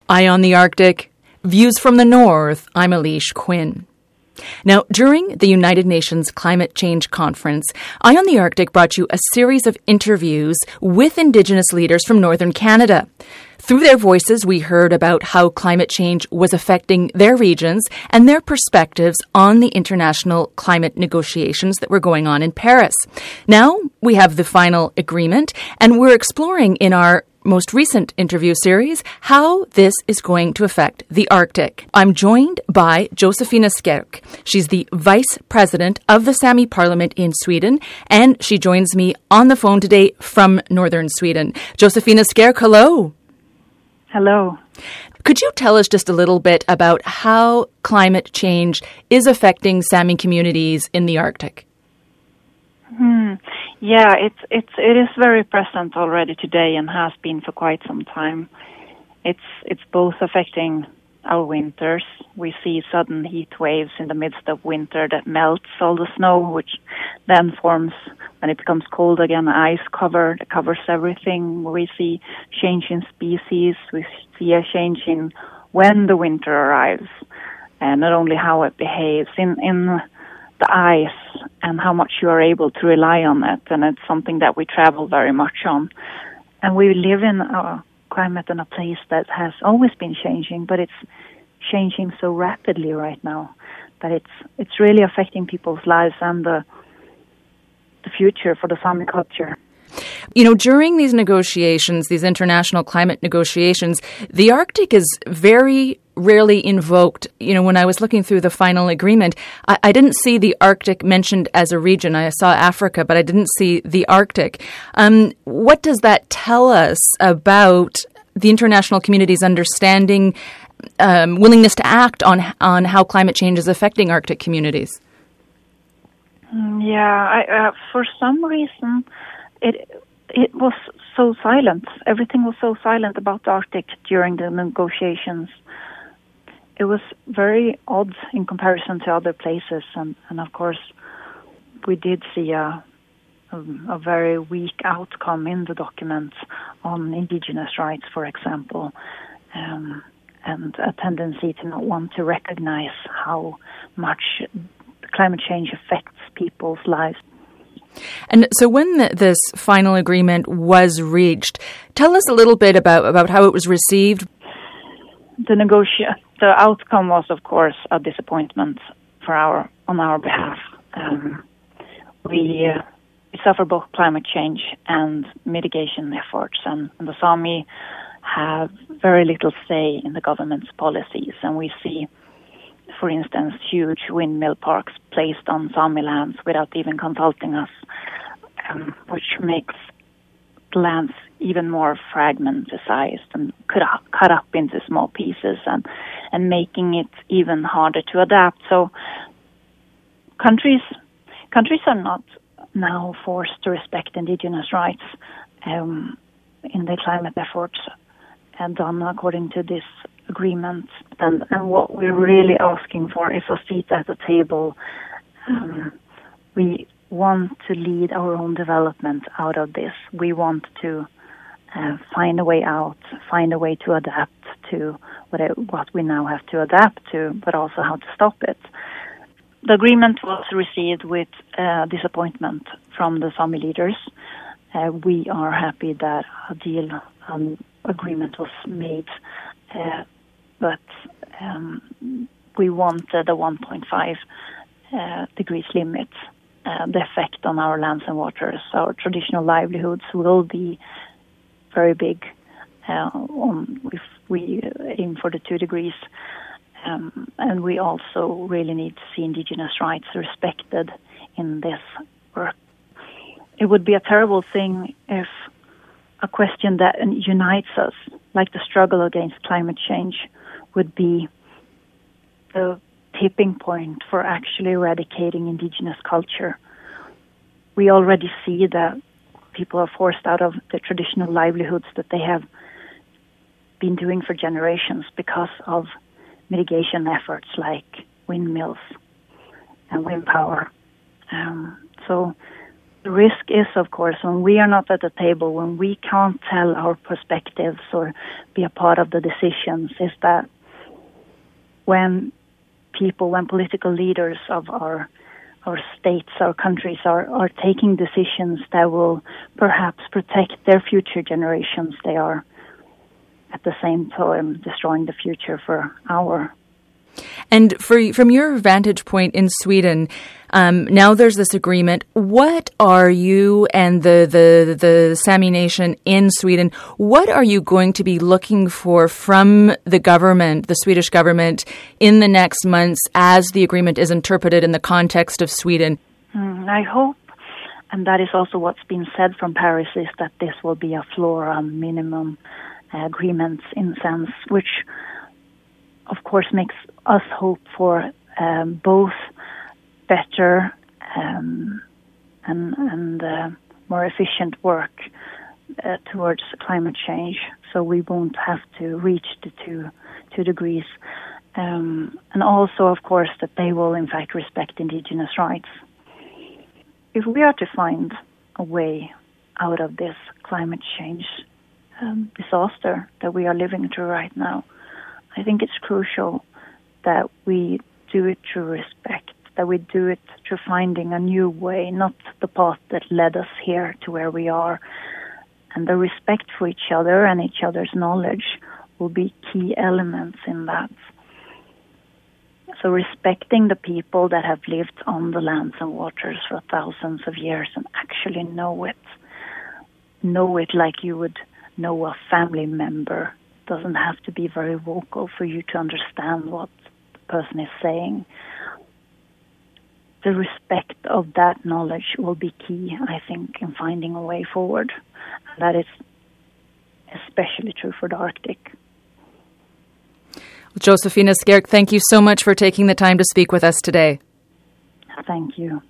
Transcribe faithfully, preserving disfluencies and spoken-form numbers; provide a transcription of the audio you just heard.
Eye on the Arctic, Views from the North. I'm Elise Quinn. Now, during the United Nations Climate Change Conference, Eye on the Arctic brought you a series of interviews with Indigenous leaders from Northern Canada. Through their voices, we heard about how climate change was affecting their regions and their perspectives on the international climate negotiations that were going on in Paris. Now, we have the final agreement, and we're exploring in our most recent interview series how this is going to affect the Arctic. I'm joined by Josefina Skärk. She's the Vice President of the Sami Parliament in Sweden, and she joins me on the phone today from northern Sweden. Josefina Skärk, hello. Hello. Could you tell us just a little bit about how climate change is affecting Sami communities in the Arctic? Hmm. Yeah, it's it's it is very present already today and has been for quite some time. It's it's both affecting our winters. We see sudden heat waves in the midst of winter that melts all the snow, which then forms, when it becomes cold again, ice cover that covers everything. We see change in species. We see a change in when the winter arrives, and not only how it behaves in in the ice and how much you are able to rely on it. And it's something that we travel very much on. And we live in a climate and a place that has always been changing, but it's changing so rapidly right now that it's it's really affecting people's lives and the the future for the Sami culture. You know, during these negotiations, these international climate negotiations, the Arctic is very rarely invoked. You know, when I was looking through the final agreement, I, I didn't see the Arctic mentioned as a region. I saw Africa, but I didn't see the Arctic. Um, what does that tell us about the international community's understanding, um, willingness to act on on how climate change is affecting Arctic communities? Yeah, I, uh, for some reason, it it was so silent. Everything was so silent about the Arctic during the negotiations. It was very odd in comparison to other places, and, and of course, we did see a, a, a very weak outcome in the documents on indigenous rights, for example, um, and a tendency to not want to recognize how much climate change affects people's lives. And so when the, this final agreement was reached, tell us a little bit about, about how it was received. The negotia- the outcome was, of course, a disappointment for our on our behalf. Um, we, uh, we suffer both climate change and mitigation efforts, and, and the Sami have very little say in the government's policies. And we see, for instance, huge windmill parks placed on Sami lands without even consulting us, um, which makes the lands even more fragmentized and cut up, cut up into small pieces and, and making it even harder to adapt. So countries countries are not now forced to respect indigenous rights um, in their climate efforts and done according to this agreement. And, and what we're really asking for is a seat at the table. Um, we want to lead our own development out of this. We want to uh, find a way out, find a way to adapt to what, it, what we now have to adapt to, but also how to stop it. The agreement was received with uh, disappointment from the Sami leaders. Uh, we are happy that a deal um, agreement was made, uh, but um, we wanted a one point five uh, degrees limit. Uh, the effect on our lands and waters, our traditional livelihoods will be very big uh, on if we aim for the two degrees. Um, and we also really need to see indigenous rights respected in this work. It would be a terrible thing if a question that unites us, like the struggle against climate change, would be the tipping point for actually eradicating indigenous culture. We already see that people are forced out of the traditional livelihoods that they have been doing for generations because of mitigation efforts like windmills and wind power. Um, so the risk is, of course, when we are not at the table, when we can't tell our perspectives or be a part of the decisions, is that when people, when political leaders of our our states, our countries are, are taking decisions that will perhaps protect their future generations, they are at the same time destroying the future for our. And for, from your vantage point in Sweden, um, now there's this agreement. What are you and the, the, the Sami nation in Sweden, what are you going to be looking for from the government, the Swedish government, in the next months as the agreement is interpreted in the context of Sweden? Mm, I hope, and that is also what's been said from Paris, is that this will be a floor, a minimum uh, agreement in sense, which of course makes us hope for um, both better um, and, and uh, more efficient work uh, towards climate change, so we won't have to reach the two two degrees, um, and also, of course, that they will in fact respect indigenous rights. If we are to find a way out of this climate change um, disaster that we are living through right now, I think it's crucial that we do it through respect, that we do it through finding a new way, not the path that led us here to where we are. And the respect for each other and each other's knowledge will be key elements in that. So respecting the people that have lived on the lands and waters for thousands of years and actually know it, know it like you would know a family member. Doesn't have to be very vocal for you to understand what the person is saying. The respect of that knowledge will be key, I think, in finding a way forward. And that is especially true for the Arctic. Josefina Skjerk, thank you so much for taking the time to speak with us today. Thank you.